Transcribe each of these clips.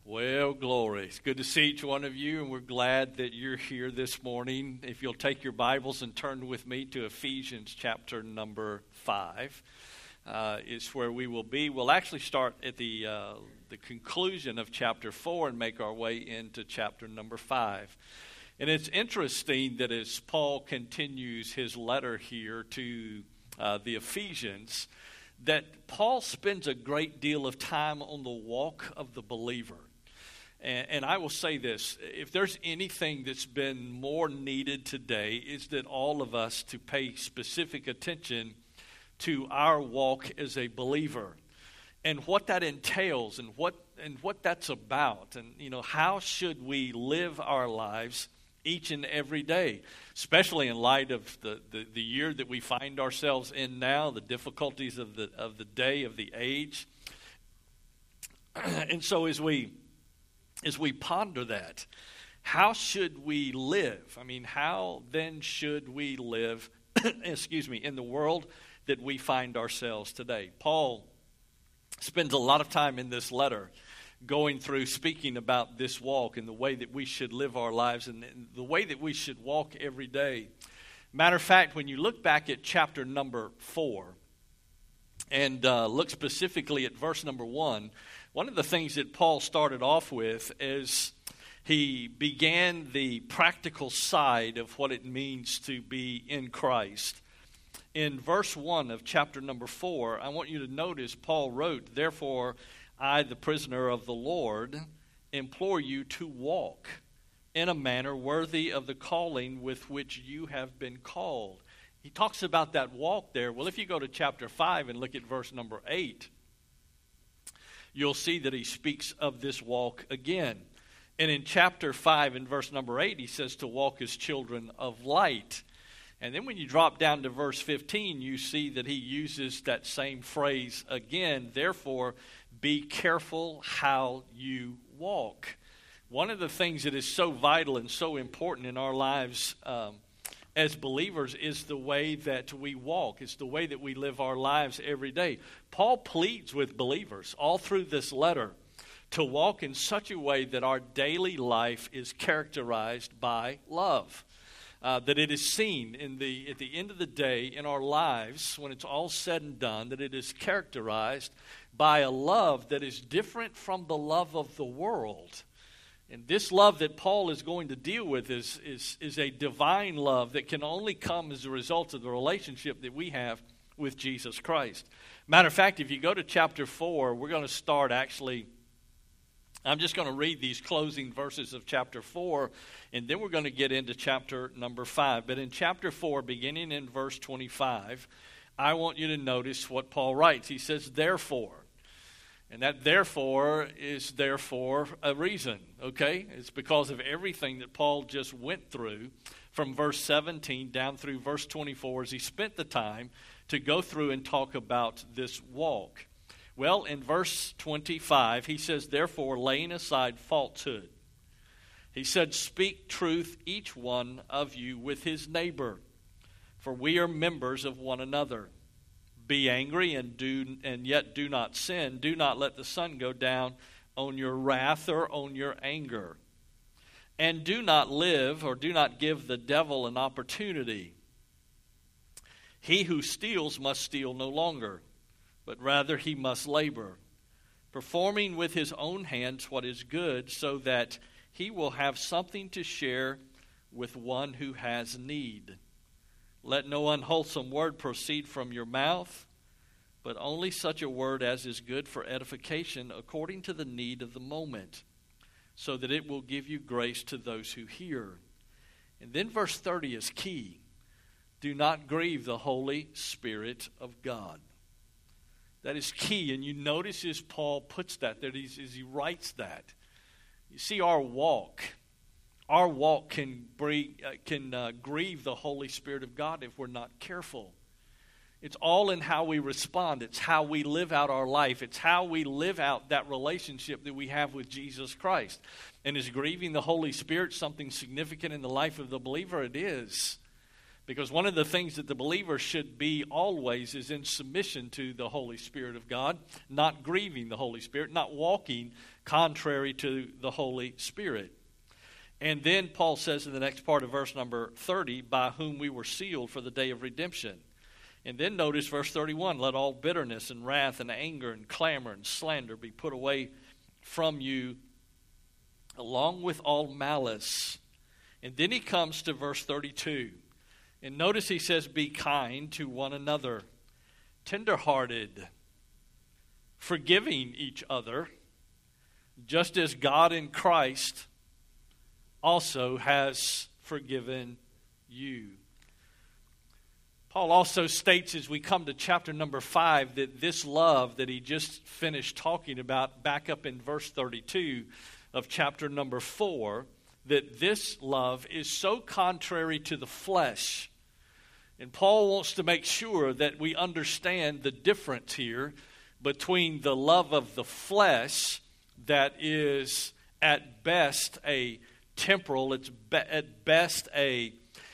Well, glory. It's good to see each one of you, and we're glad that you're here this morning. If you'll take your Bibles and turn with me to Ephesians chapter number 5, is where we will be. We'll actually start at the conclusion of chapter 4 and make our way into chapter number 5. And it's interesting that as Paul continues his letter here to the Ephesians, that Paul spends a great deal of time on the walk of the believer. And I will say this, if there's anything that's been more needed today, is that all of us to pay specific attention to our walk as a believer and what that entails and what that's about, and how should we live our lives each and every day, especially in light of the year that we find ourselves in now, the difficulties of the day, of the age. And so as we ponder that, how should we live? I mean, how then should we live, in the world that we find ourselves today? Paul spends a lot of time in this letter going through speaking about this walk and the way that we should live our lives and the way that we should walk every day. Matter of fact, when you look back at chapter number 4 and look specifically at verse number 1, one of the things that Paul started off with is he began the practical side of what it means to be in Christ. In verse 1 of chapter number 4, I want you to notice Paul wrote, "Therefore, I, the prisoner of the Lord, implore you to walk in a manner worthy of the calling with which you have been called." He talks about that walk there. Well, if you go to chapter 5 and look at verse number 8, you'll see that he speaks of this walk again. And in chapter 5 and verse number 8, he says to walk as children of light. And then when you drop down to verse 15, you see that he uses that same phrase again. Therefore, be careful how you walk. One of the things that is so vital and so important in our lives as believers is the way that we walk. It's the way that we live our lives every day. Paul pleads with believers all through this letter to walk in such a way that our daily life is characterized by love. That it is seen at the end of the day in our lives, when it's all said and done, that it is characterized by a love that is different from the love of the world. And this love that Paul is going to deal with is a divine love that can only come as a result of the relationship that we have with Jesus Christ. Matter of fact, if you go to chapter 4, we're going to start actually. I'm just going to read these closing verses of chapter 4, and then we're going to get into chapter number 5. But in chapter 4, beginning in verse 25, I want you to notice what Paul writes. He says, "Therefore," and that "therefore" is there for a reason, okay? It's because of everything that Paul just went through from verse 17 down through verse 24 as he spent the time to go through and talk about this walk. Well, in verse 25, he says, "Therefore, laying aside falsehood," he said, "speak truth each one of you with his neighbor, for we are members of one another. Be angry and yet do not sin. Do not let the sun go down on your wrath or on your anger. And do not give the devil an opportunity. He who steals must steal no longer, but rather he must labor, performing with his own hands what is good, so that he will have something to share with one who has need. Let no unwholesome word proceed from your mouth, but only such a word as is good for edification according to the need of the moment, so that it will give you grace to those who hear." And then verse 30 is key. "Do not grieve the Holy Spirit of God." That is key, and you notice as Paul puts that there, as he writes that. You see, our walk can grieve the Holy Spirit of God if we're not careful. It's all in how we respond. It's how we live out our life. It's how we live out that relationship that we have with Jesus Christ. And is grieving the Holy Spirit something significant in the life of the believer? It is. Because one of the things that the believer should be always is in submission to the Holy Spirit of God, not grieving the Holy Spirit, not walking contrary to the Holy Spirit. And then Paul says in the next part of verse number 30, by whom we were sealed for the day of redemption. And then notice verse 31, let all bitterness and wrath and anger and clamor and slander be put away from you, along with all malice. And then he comes to verse 32. And notice he says, be kind to one another, tenderhearted, forgiving each other, just as God in Christ also has forgiven you. Paul also states as we come to chapter number 5 that this love that he just finished talking about back up in verse 32 of chapter number 4, that this love is so contrary to the flesh. And Paul wants to make sure that we understand the difference here between the love of the flesh that is at best a temporal, it's at best a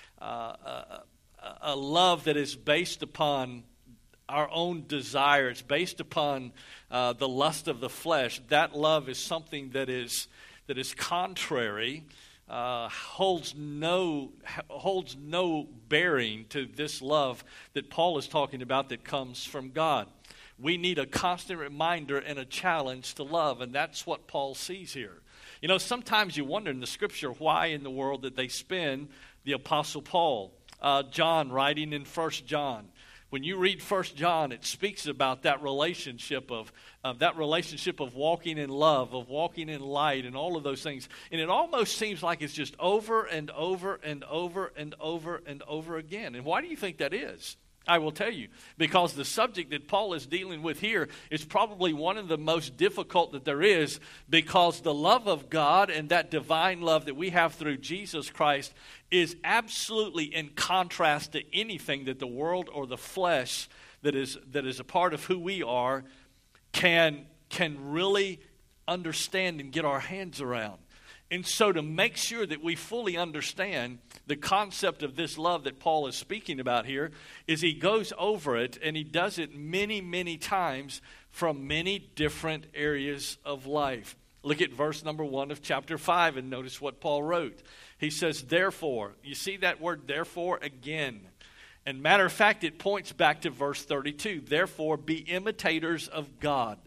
love that is based upon our own desire. It's based upon the lust of the flesh. That love is something that is contrary, holds no bearing to this love that Paul is talking about that comes from God. We need a constant reminder and a challenge to love, and that's what Paul sees here. You know, sometimes you wonder in the Scripture why in the world that they spend the Apostle Paul. John writing in 1 John. When you read 1 John, it speaks about that relationship of walking in love, of walking in light, and all of those things. And it almost seems like it's just over and over and over and over and over again. And why do you think that is? I will tell you, because the subject that Paul is dealing with here is probably one of the most difficult that there is, because the love of God and that divine love that we have through Jesus Christ is absolutely in contrast to anything that the world or the flesh that is a part of who we are can really understand and get our hands around. And so to make sure that we fully understand the concept of this love that Paul is speaking about here, is he goes over it, and he does it many, many times from many different areas of life. Look at verse number 1 of chapter 5 and notice what Paul wrote. He says, therefore. You see that word therefore again. And matter of fact, it points back to verse 32. Therefore, be imitators of God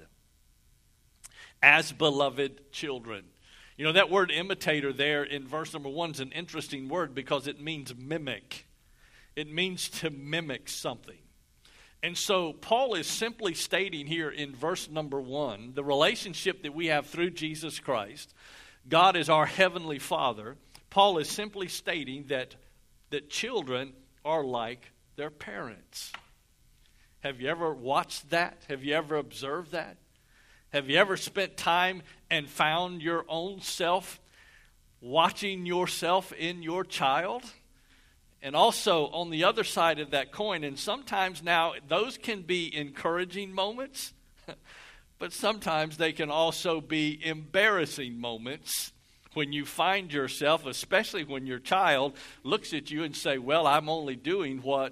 as beloved children. You know, that word imitator there in verse number 1 is an interesting word because it means mimic. It means to mimic something. And so Paul is simply stating here in verse number 1, the relationship that we have through Jesus Christ. God is our heavenly Father. Paul is simply stating that children are like their parents. Have you ever watched that? Have you ever observed that? Have you ever spent time and found your own self watching yourself in your child? And also on the other side of that coin, and sometimes now those can be encouraging moments, but sometimes they can also be embarrassing moments when you find yourself, especially when your child looks at you and say, well, I'm only doing what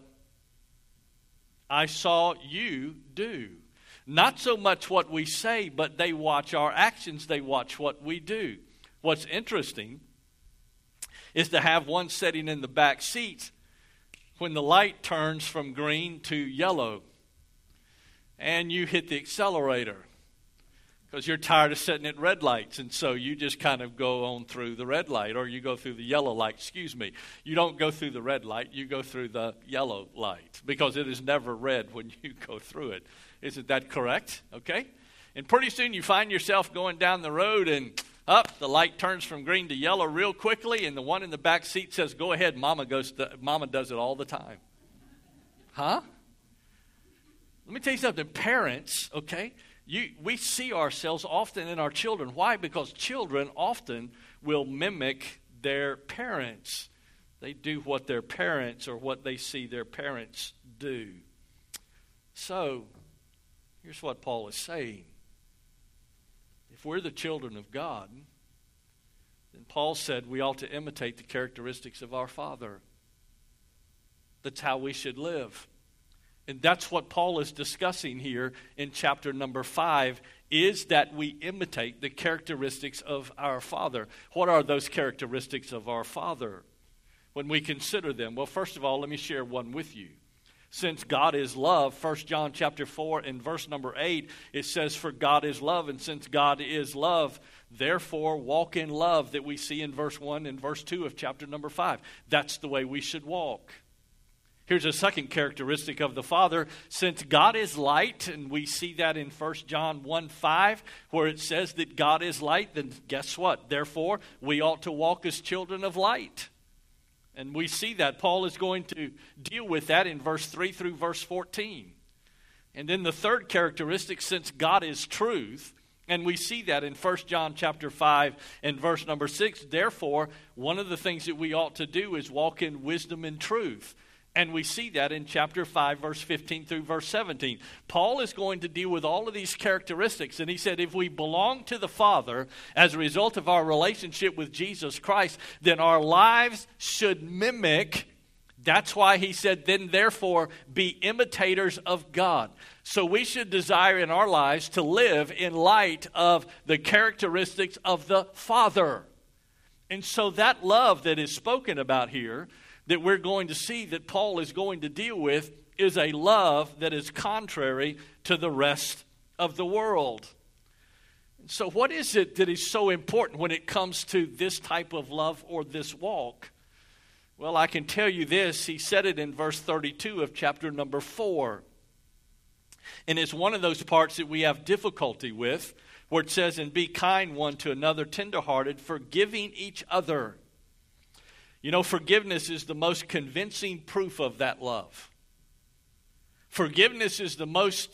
I saw you do. Not so much what we say, but they watch our actions. They watch what we do. What's interesting is to have one sitting in the back seat when the light turns from green to yellow and you hit the accelerator because you're tired of sitting at red lights, and so you just kind of go on through the red light, or you go through the yellow light. You don't go through the red light, you go through the yellow light because it is never red when you go through it. Isn't that correct? Okay? And pretty soon you find yourself going down the road and the light turns from green to yellow real quickly, and the one in the back seat says, go ahead, Mama does it all the time. Huh? Let me tell you something. Parents, okay, we see ourselves often in our children. Why? Because children often will mimic their parents. They do what their parents or what they see their parents do. So, here's what Paul is saying. If we're the children of God, then Paul said we ought to imitate the characteristics of our Father. That's how we should live. And that's what Paul is discussing here in chapter number 5, is that we imitate the characteristics of our Father. What are those characteristics of our Father when we consider them? Well, first of all, let me share one with you. Since God is love, 1 John chapter 4 and verse number 8, it says, "For God is love, and since God is love, therefore walk in love," that we see in verse 1 and verse 2 of chapter number 5. That's the way we should walk. Here's a second characteristic of the Father. Since God is light, and we see that in 1 John 1:5, where it says that God is light, then guess what? Therefore, we ought to walk as children of light. And we see that. Paul is going to deal with that in verse 3 through verse 14. And then the third characteristic, since God is truth, and we see that in 1 John chapter 5 and verse number 6, therefore, one of the things that we ought to do is walk in wisdom and truth. And we see that in chapter 5, verse 15 through verse 17. Paul is going to deal with all of these characteristics. And he said, if we belong to the Father as a result of our relationship with Jesus Christ, then our lives should mimic. That's why he said, then therefore be imitators of God. So we should desire in our lives to live in light of the characteristics of the Father. And so that love that is spoken about here, that we're going to see that Paul is going to deal with, is a love that is contrary to the rest of the world. So what is it that is so important when it comes to this type of love or this walk? Well, I can tell you this. He said it in verse 32 of chapter number 4. And it's one of those parts that we have difficulty with, where it says, and be kind one to another, tenderhearted, forgiving each other. You know, forgiveness is the most convincing proof of that love. Forgiveness is the most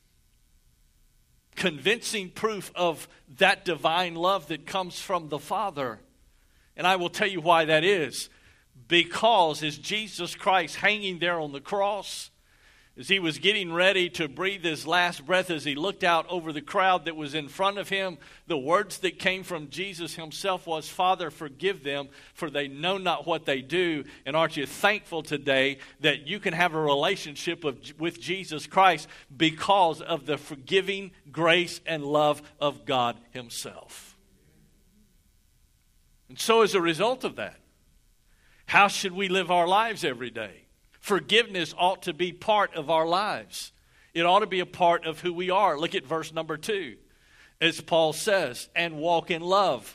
convincing proof of that divine love that comes from the Father. And I will tell you why that is. Because as Jesus Christ hanging there on the cross, as he was getting ready to breathe his last breath, as he looked out over the crowd that was in front of him, the words that came from Jesus himself was, Father, forgive them, for they know not what they do. And aren't you thankful today that you can have a relationship with Jesus Christ because of the forgiving grace and love of God himself? And so as a result of that, how should we live our lives every day? Forgiveness ought to be part of our lives. It ought to be a part of who we are. Look at verse number 2. As Paul says, and walk in love,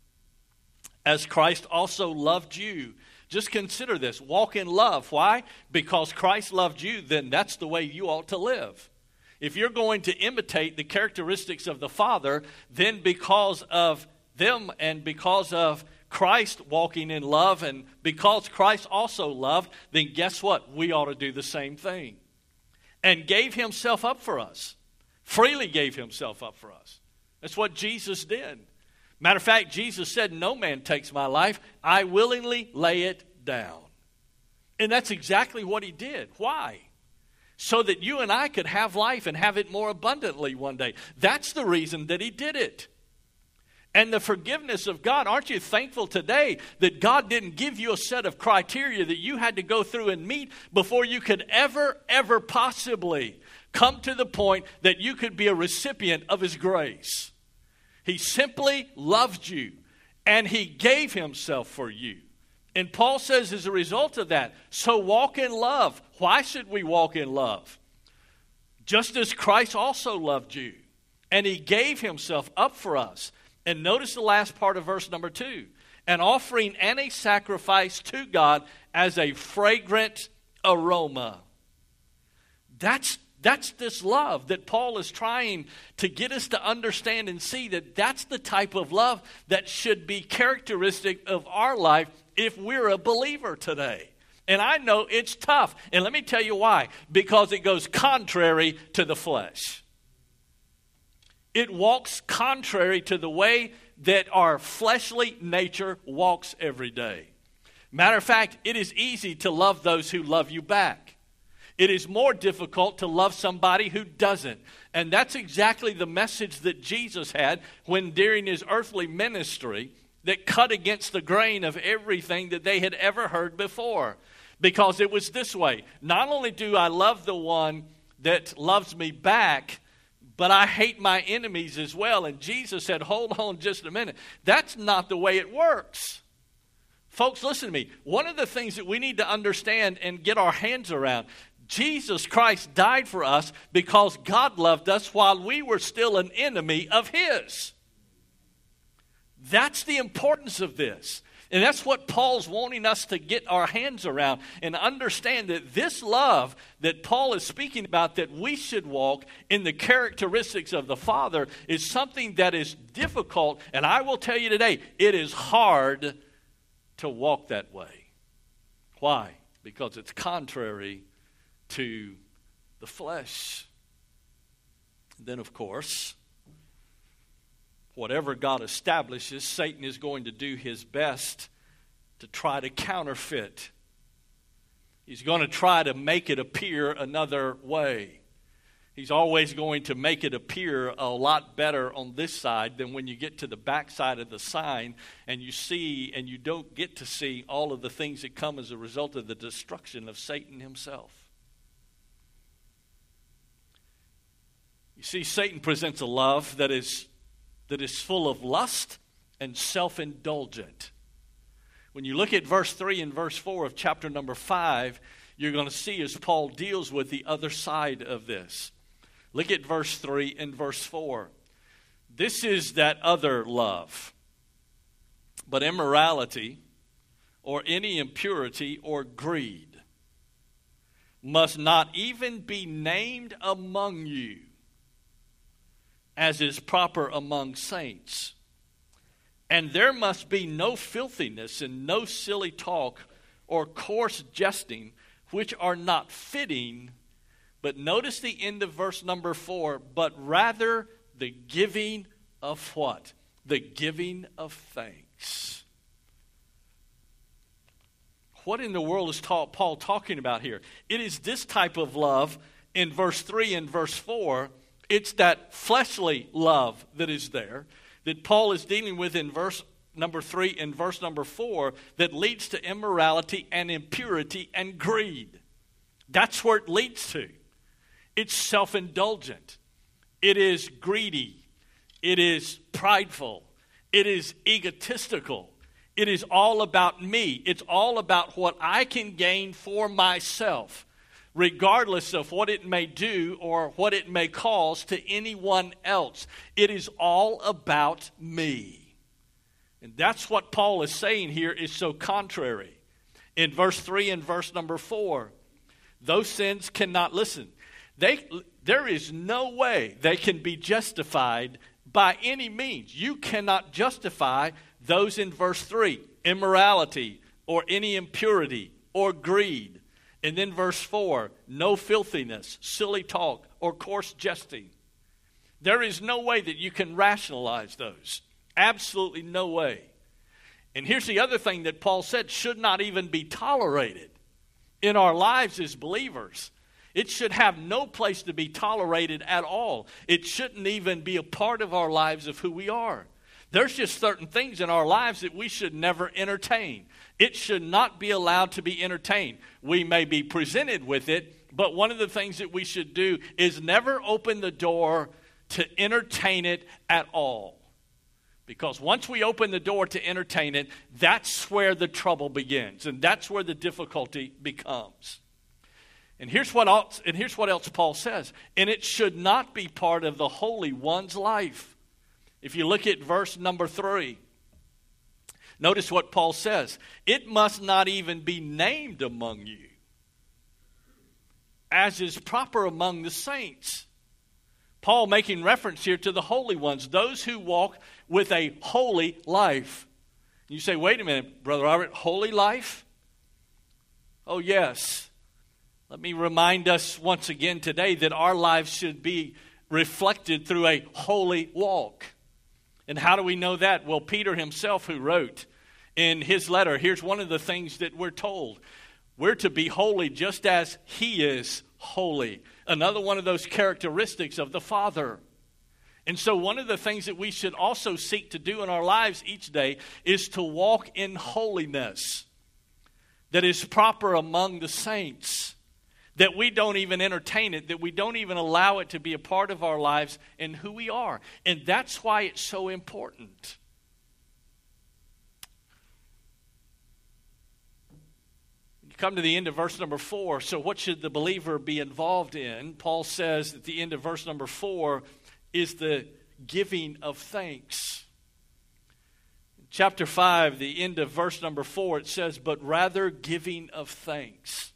as Christ also loved you. Just consider this. Walk in love. Why? Because Christ loved you, then that's the way you ought to live. If you're going to imitate the characteristics of the Father, then because of them and because of Christ walking in love, and because Christ also loved, then guess what? We ought to do the same thing. And gave himself up for us. Freely gave himself up for us. That's what Jesus did. Matter of fact, Jesus said, no man takes my life. I willingly lay it down. And that's exactly what he did. Why? So that you and I could have life and have it more abundantly one day. That's the reason that he did it. And the forgiveness of God, aren't you thankful today that God didn't give you a set of criteria that you had to go through and meet before you could ever possibly come to the point that you could be a recipient of his grace? He simply loved you, and he gave himself for you. And Paul says as a result of that, so walk in love. Why should we walk in love? Just as Christ also loved you, and he gave himself up for us. And notice the last part of verse number 2. An offering and a sacrifice to God as a fragrant aroma. That's this love that Paul is trying to get us to understand and see, that that's the type of love that should be characteristic of our life if we're a believer today. And I know it's tough. And let me tell you why. Because it goes contrary to the flesh. It walks contrary to the way that our fleshly nature walks every day. Matter of fact, it is easy to love those who love you back. It is more difficult to love somebody who doesn't. And that's exactly the message that Jesus had when during his earthly ministry that cut against the grain of everything that they had ever heard before. Because it was this way. Not only do I love the one that loves me back, but I hate my enemies as well. And Jesus said, hold on just a minute. That's not the way it works. Folks, listen to me. One of the things that we need to understand and get our hands around, Jesus Christ died for us because God loved us while we were still an enemy of His. That's the importance of this. And that's what Paul's wanting us to get our hands around and understand, that this love that Paul is speaking about, that we should walk in the characteristics of the Father, is something that is difficult. And I will tell you today, it is hard to walk that way. Why? Because it's contrary to the flesh. Then, of course, whatever God establishes, Satan is going to do his best to try to counterfeit. He's going to try to make it appear another way. He's always going to make it appear a lot better on this side than when you get to the back side of the sign and you see, and you don't get to see all of the things that come as a result of the destruction of Satan himself. You see, Satan presents a love that is full of lust and self-indulgent. When you look at verse 3 and verse 4 of chapter number 5, you're going to see as Paul deals with the other side of this. Look at verse 3 and verse 4. This is that other love. But immorality, or any impurity or greed, must not even be named among you, as is proper among saints. And there must be no filthiness and no silly talk or coarse jesting, which are not fitting. But notice the end of verse number 4, but rather the giving of what? The giving of thanks. What in the world is Paul talking about here? It is this type of love in verse 3 and verse 4. It's that fleshly love that is there that Paul is dealing with in verse number 3 and verse number 4 that leads to immorality and impurity and greed. That's where it leads to. It's self-indulgent. It is greedy. It is prideful. It is egotistical. It is all about me. It's all about what I can gain for myself, regardless of what it may do or what it may cause to anyone else. It is all about me. And that's what Paul is saying here is so contrary. In verse 3 and verse number 4, those sins cannot, listen, there is no way they can be justified by any means. You cannot justify those in verse 3, immorality or any impurity or greed. And then verse 4, no filthiness, silly talk, or coarse jesting. There is no way that you can rationalize those. Absolutely no way. And here's the other thing that Paul said should not even be tolerated in our lives as believers. It should have no place to be tolerated at all. It shouldn't even be a part of our lives of who we are. There's just certain things in our lives that we should never entertain. It should not be allowed to be entertained. We may be presented with it, but one of the things that we should do is never open the door to entertain it at all. Because once we open the door to entertain it, that's where the trouble begins, and that's where the difficulty becomes. And here's what else Paul says. And it should not be part of the Holy One's life. If you look at verse number 3, notice what Paul says. It must not even be named among you, as is proper among the saints. Paul making reference here to the holy ones, those who walk with a holy life. You say, wait a minute, Brother Robert, holy life? Oh, yes. Let me remind us once again today that our lives should be reflected through a holy walk. And how do we know that? Well, Peter himself, who wrote in his letter, here's one of the things that we're told. We're to be holy just as he is holy. Another one of those characteristics of the Father. And so one of the things that we should also seek to do in our lives each day is to walk in holiness. that is proper among the saints, that we don't even entertain it, that we don't even allow it to be a part of our lives and who we are. And that's why it's so important. Come to the end of verse number 4. So what should the believer be involved in? Paul says at the end of verse number 4 is the giving of thanks. Chapter 5, the end of verse number 4, it says, but rather giving of thanks.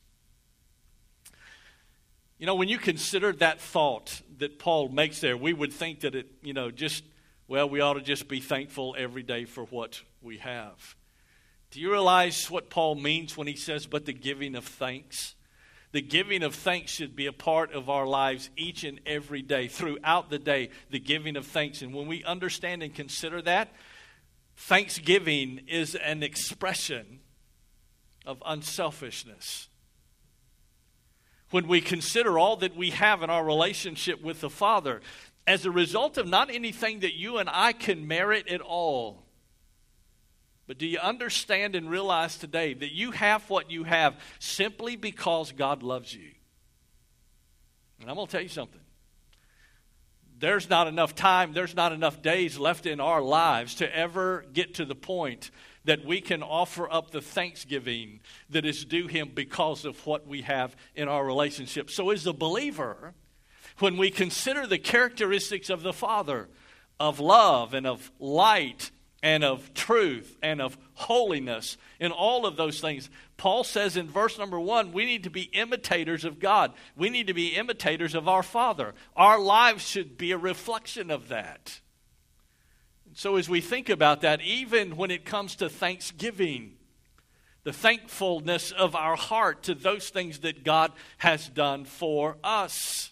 You know, when you consider that thought that Paul makes there, we would think that it, we ought to just be thankful every day for what we have. Do you realize what Paul means when he says, but the giving of thanks? The giving of thanks should be a part of our lives each and every day, throughout the day, the giving of thanks. And when we understand and consider that, thanksgiving is an expression of unselfishness. When we consider all that we have in our relationship with the Father, as a result of not anything that you and I can merit at all, but do you understand and realize today that you have what you have simply because God loves you? And I'm going to tell you something. There's not enough time, there's not enough days left in our lives to ever get to the point that we can offer up the thanksgiving that is due Him because of what we have in our relationship. So as a believer, when we consider the characteristics of the Father, of love and of light and of truth and of holiness and all of those things, Paul says in verse number 1, we need to be imitators of God. We need to be imitators of our Father. Our lives should be a reflection of that. So as we think about that, even when it comes to thanksgiving, the thankfulness of our heart to those things that God has done for us.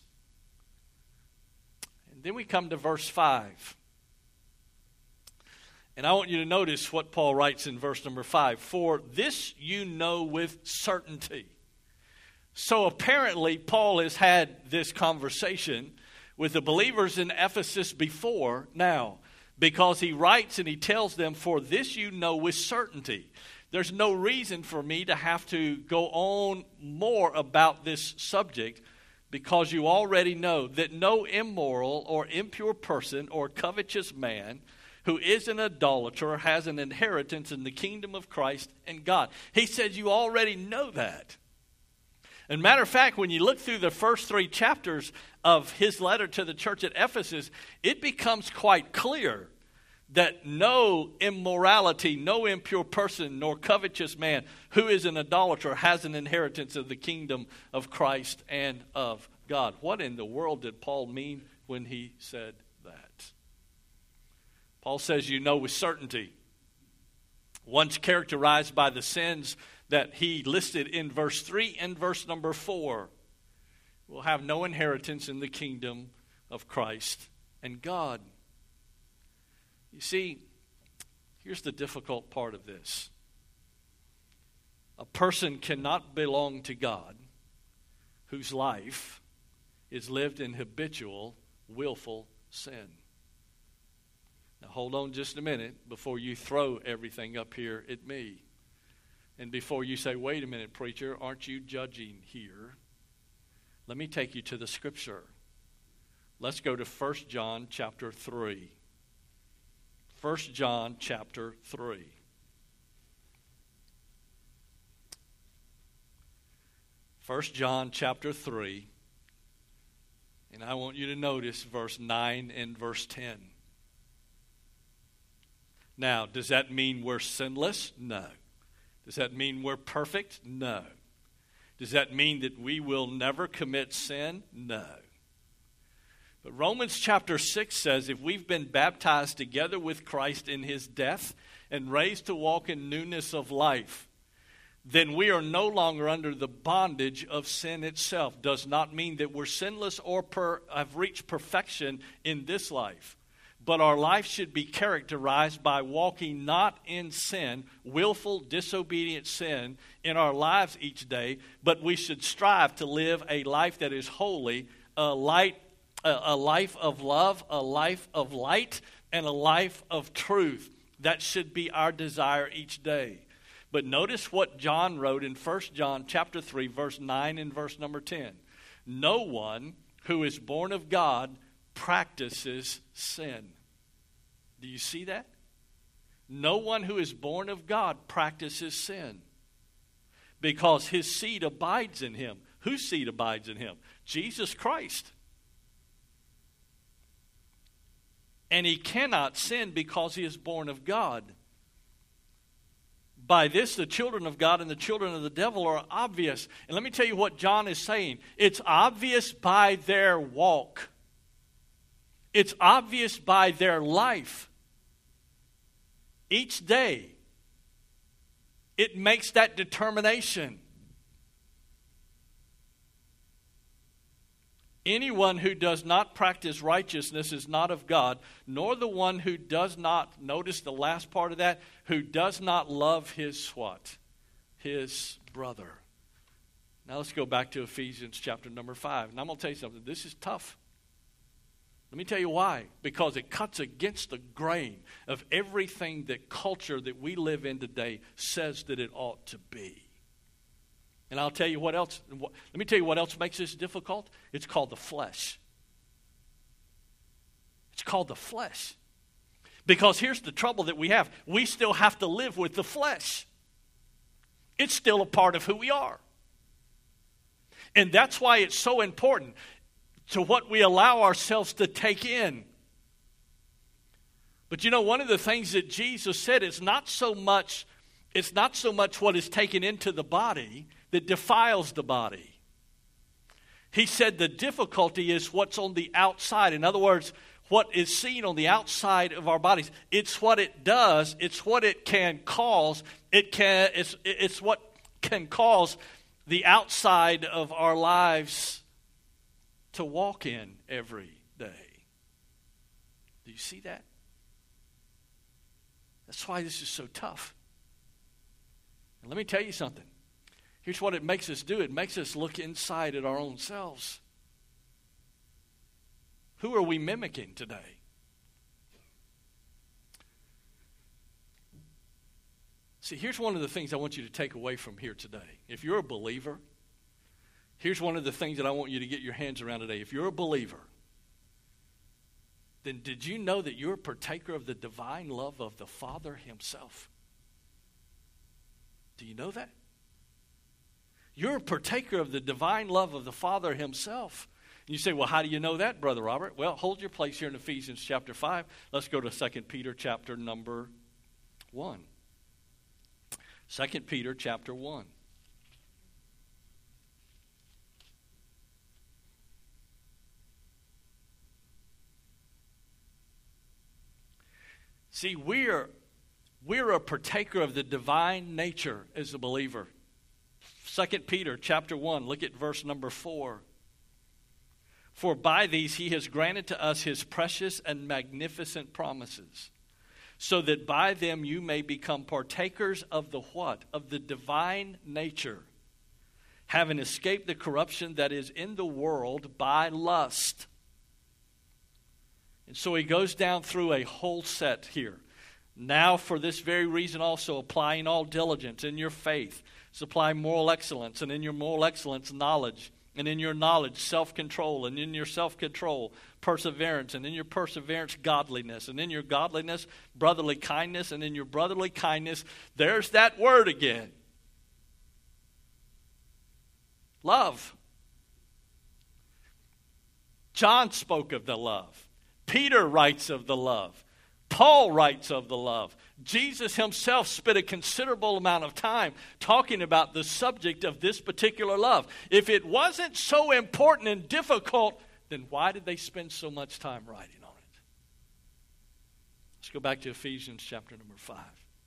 And then we come to verse 5. And I want you to notice what Paul writes in verse number 5. For this you know with certainty. So apparently Paul has had this conversation with the believers in Ephesus before now, because he writes and he tells them, for this you know with certainty. There's no reason for me to have to go on more about this subject, because you already know that no immoral or impure person or covetous man who is an idolater has an inheritance in the kingdom of Christ and God. He says you already know that. And matter of fact, when you look through the first 3 chapters of his letter to the church at Ephesus, it becomes quite clear that no immorality, no impure person, nor covetous man who is an idolater has an inheritance of the kingdom of Christ and of God. What in the world did Paul mean when he said that? Paul says you know with certainty. Once characterized by the sins that he listed in verse 3 and verse number 4, will have no inheritance in the kingdom of Christ and God. You see, here's the difficult part of this. A person cannot belong to God whose life is lived in habitual, willful sin. Now hold on just a minute before you throw everything up here at me. And before you say, wait a minute, preacher, aren't you judging here? Let me take you to the scripture. Let's go to 1 John chapter 3. 1 John chapter 3. First John chapter 3. And I want you to notice verse 9 and verse 10. Now, does that mean we're sinless? No. Does that mean we're perfect? No. Does that mean that we will never commit sin? No. But Romans chapter 6 says if we've been baptized together with Christ in his death and raised to walk in newness of life, then we are no longer under the bondage of sin itself. Does not mean that we're sinless or have reached perfection in this life. But our life should be characterized by walking not in sin, willful, disobedient sin in our lives each day, but we should strive to live a life that is holy, a life of love, a life of light, and a life of truth. That should be our desire each day. But notice what John wrote in 1 John chapter 3, verse 9 and verse number 10. No one who is born of God practices sin. Do you see that? No one who is born of God practices sin, because his seed abides in him. Whose seed abides in him? Jesus Christ. And he cannot sin because he is born of God. By this, the children of God and the children of the devil are obvious. And let me tell you what John is saying. It's obvious by their walk. It's obvious by their life. Each day, it makes that determination. Anyone who does not practice righteousness is not of God, nor the one who does not, notice the last part of that, who does not love his what? His brother. Now let's go back to Ephesians chapter number 5. And I'm going to tell you something. This is tough. Let me tell you why. Because it cuts against the grain of everything that culture that we live in today says that it ought to be. And I'll tell you what else. Let me tell you what else makes this difficult. It's called the flesh. It's called the flesh. Because here's the trouble that we have. We still have to live with the flesh. It's still a part of who we are. And that's why it's so important to what we allow ourselves to take in. But you know, one of the things that Jesus said is not so much what is taken into the body that defiles the body. He said the difficulty is what's on the outside. In other words, what is seen on the outside of our bodies. It's what it does. It's what it can cause. It's what can cause the outside of our lives to walk in every day. Do you see that? That's why this is so tough. And let me tell you something. Here's what it makes us do. It makes us look inside at our own selves. Who are we mimicking today? See, here's one of the things I want you to take away from here today. If you're a believer, here's one of the things that I want you to get your hands around today. If you're a believer, then did you know that you're a partaker of the divine love of the Father himself? Do you know that? You're a partaker of the divine love of the Father himself. And you say, well, how do you know that, Brother Robert? Well, hold your place here in Ephesians chapter 5. Let's go to 2 Peter chapter number 1. 2 Peter chapter 1. See, we're a partaker of the divine nature as a believer. 2 Peter chapter 1, look at verse number 4. For by these he has granted to us his precious and magnificent promises, so that by them you may become partakers of the what? Of the divine nature, having escaped the corruption that is in the world by lust. And so he goes down through a whole set here. Now for this very reason also, applying all diligence in your faith, supply moral excellence, and in your moral excellence knowledge, and in your knowledge self-control, and in your self-control perseverance, and in your perseverance godliness, and in your godliness brotherly kindness, and in your brotherly kindness, there's that word again. Love. John spoke of the love. Peter writes of the love. Paul writes of the love. Jesus himself spent a considerable amount of time talking about the subject of this particular love. If it wasn't so important and difficult, then why did they spend so much time writing on it? Let's go back to Ephesians chapter number 5.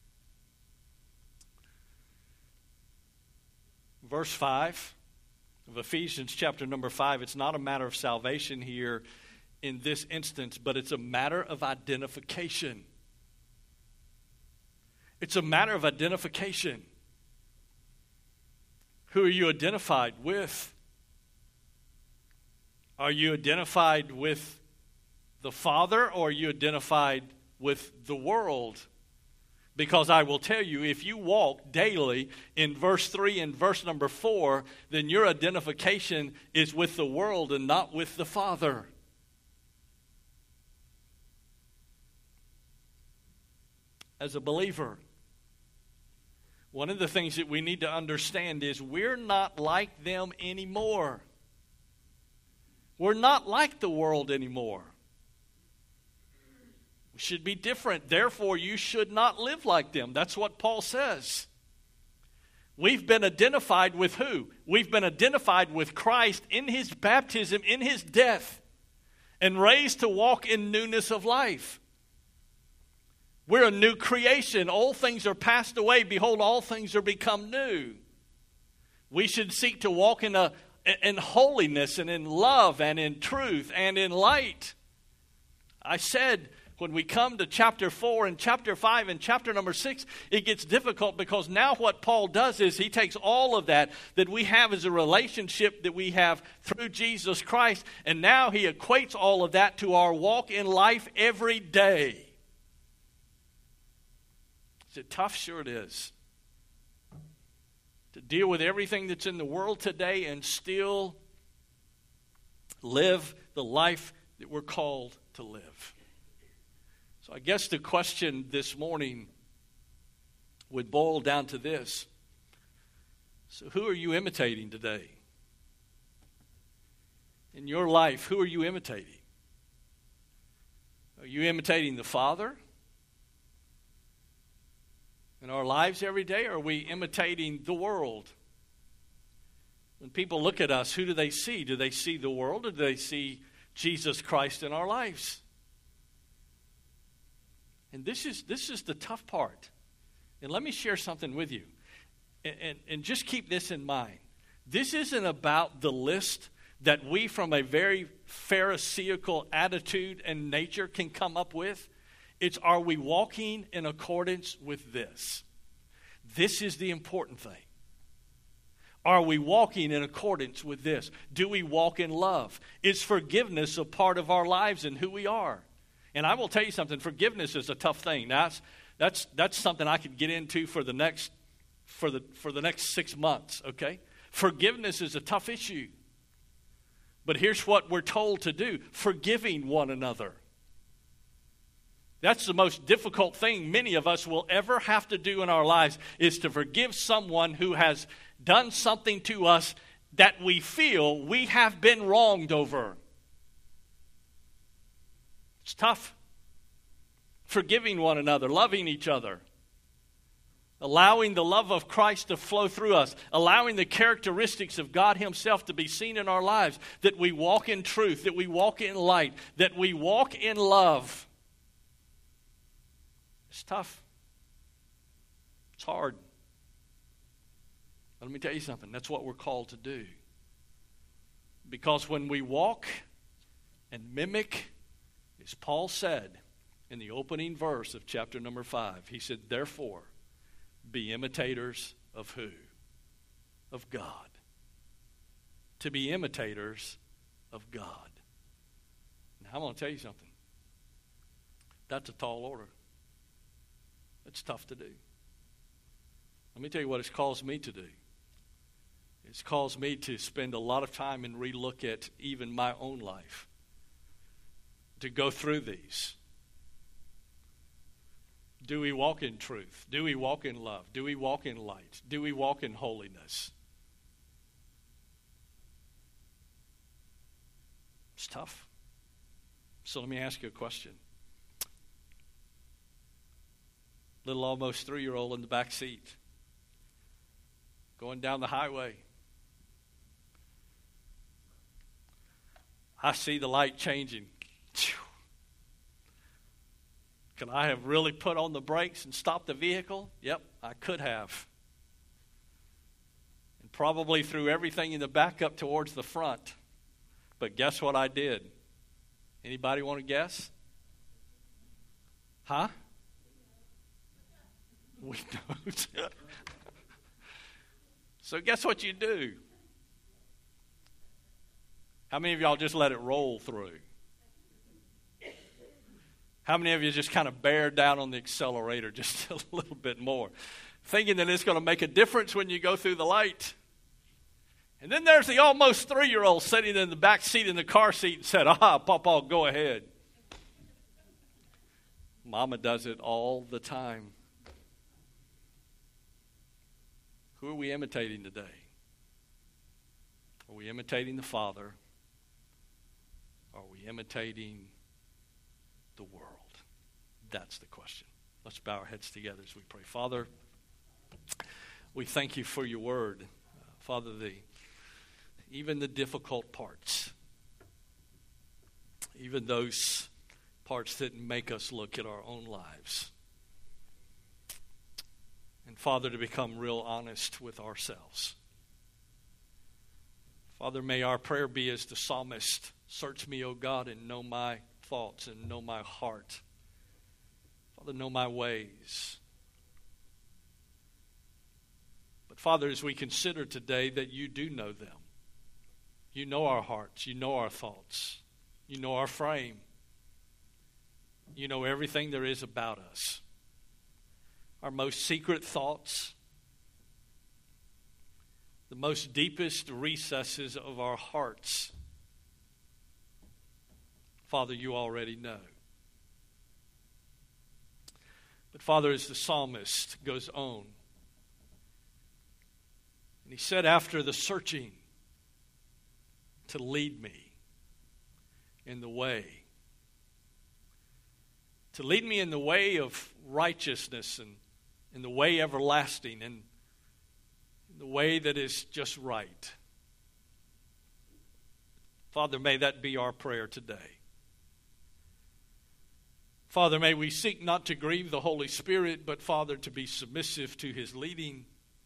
Verse 5 of Ephesians chapter number 5. It's not a matter of salvation here in this instance, but it's a matter of identification. It's a matter of identification. Who are you identified with? Are you identified with the Father, or are you identified with the world? Because I will tell you, if you walk daily in verse 3 and verse number 4, then your identification is with the world and not with the Father. As a believer, one of the things that we need to understand is we're not like them anymore. We're not like the world anymore. We should be different. Therefore, you should not live like them. That's what Paul says. We've been identified with who? We've been identified with Christ in his baptism, in his death, and raised to walk in newness of life. We're a new creation. Old things are passed away. Behold, all things are become new. We should seek to walk in holiness and in love and in truth and in light. I said when we come to chapter 4 and chapter 5 and chapter number 6, it gets difficult because now what Paul does is he takes all of that we have as a relationship that we have through Jesus Christ, and now he equates all of that to our walk in life every day. Is it tough? Sure it is. To deal with everything that's in the world today and still live the life that we're called to live. So I guess the question this morning would boil down to this. So who are you imitating today? In your life, who are you imitating? Are you imitating the Father in our lives every day, or are we imitating the world? When people look at us, who do they see? Do they see the world, or do they see Jesus Christ in our lives? And this is the tough part. And let me share something with you. And just keep this in mind. This isn't about the list that we from a very Pharisaical attitude and nature can come up with. It's, are we walking in accordance with this? This is the important thing. Are we walking in accordance with this? Do we walk in love? Is forgiveness a part of our lives and who we are? And I will tell you something, forgiveness is a tough thing. Now, that's something I could get into for the next 6 months, okay? Forgiveness is a tough issue. But here's what we're told to do, forgiving one another. That's the most difficult thing many of us will ever have to do in our lives, is to forgive someone who has done something to us that we feel we have been wronged over. It's tough. Forgiving one another, loving each other, allowing the love of Christ to flow through us, allowing the characteristics of God himself to be seen in our lives, that we walk in truth, that we walk in light, that we walk in love. It's tough. It's hard. But let me tell you something. That's what we're called to do. Because when we walk and mimic, as Paul said in the opening verse of chapter number 5, he said, therefore, be imitators of who? Of God. To be imitators of God. Now, I'm going to tell you something. That's a tall order. It's tough to do. Let me tell you what it's caused me to do. It's caused me to spend a lot of time and relook at even my own life. To go through these. Do we walk in truth? Do we walk in love? Do we walk in light? Do we walk in holiness? It's tough. So let me ask you a question. Little almost 3-year-old in the back seat, going down the highway. I see the light changing. Could I have really put on the brakes and stopped the vehicle? Yep, I could have. And probably threw everything in the back up towards the front. But guess what I did? Anybody want to guess? Huh? We don't. So guess what you do? How many of y'all just let it roll through? How many of you just kind of bear down on the accelerator just a little bit more, thinking that it's going to make a difference when you go through the light? And then there's the almost 3-year-old sitting in the back seat in the car seat and said, Papa, go ahead. Mama does it all the time. Who are we imitating today? Are we imitating the Father? Are we imitating the world? That's the question. Let's bow our heads together as we pray. Father, we thank you for your word. Father, even the difficult parts, even those parts that make us look at our own lives. And Father, to become real honest with ourselves. Father, may our prayer be as the psalmist, search me, O God, and know my thoughts and know my heart. Father, know my ways. But Father, as we consider today that you do know them. You know our hearts. You know our thoughts. You know our frame. You know everything there is about us. Our most secret thoughts, the most deepest recesses of our hearts. Father, you already know. But Father, as the psalmist goes on, and he said after the searching, to lead me in the way. To lead me in the way of righteousness and in the way everlasting and in the way that is just right. Father, may that be our prayer today. Father, may we seek not to grieve the Holy Spirit, but Father, to be submissive to his leading.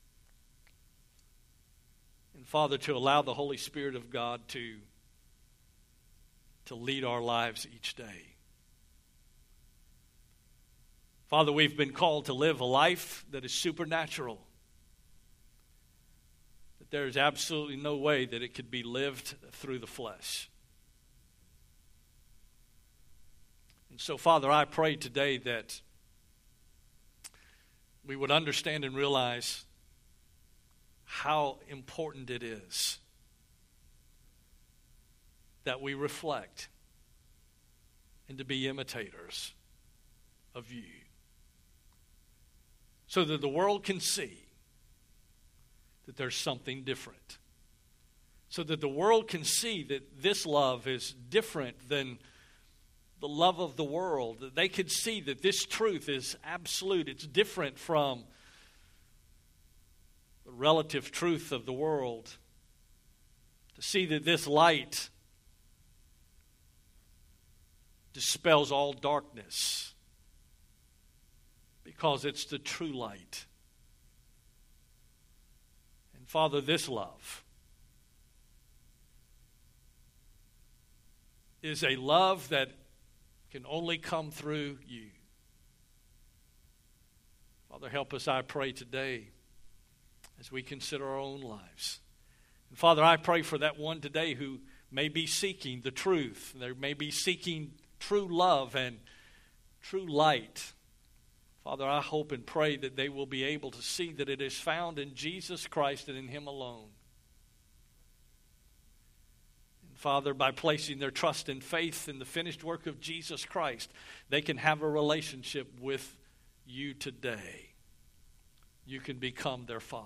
And Father, to allow the Holy Spirit of God to lead our lives each day. Father, we've been called to live a life that is supernatural. That there is absolutely no way that it could be lived through the flesh. And so, Father, I pray today that we would understand and realize how important it is that we reflect and to be imitators of you, so that the world can see that there's something different, so that the world can see that this love is different than the love of the world, that they could see that this truth is absolute. It's different from the relative truth of the world. To see that this light dispels all darkness because it's the true light. And Father, this love is a love that can only come through you. Father, help us, I pray, today as we consider our own lives. And Father, I pray for that one today who may be seeking the truth. They may be seeking true love and true light. Father, I hope and pray that they will be able to see that it is found in Jesus Christ and in him alone. Father, by placing their trust and faith in the finished work of Jesus Christ, they can have a relationship with you today. You can become their Father.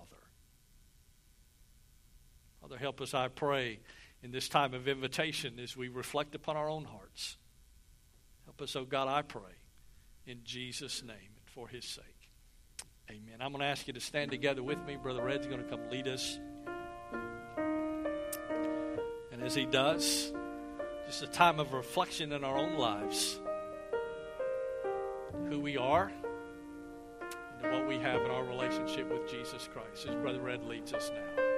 Father, help us, I pray, in this time of invitation as we reflect upon our own hearts. Help us, oh God, I pray, in Jesus' name and for his sake. Amen. I'm going to ask you to stand together with me. Brother Red's going to come lead us. And as he does, just a time of reflection in our own lives, who we are, and what we have in our relationship with Jesus Christ, as Brother Red leads us now.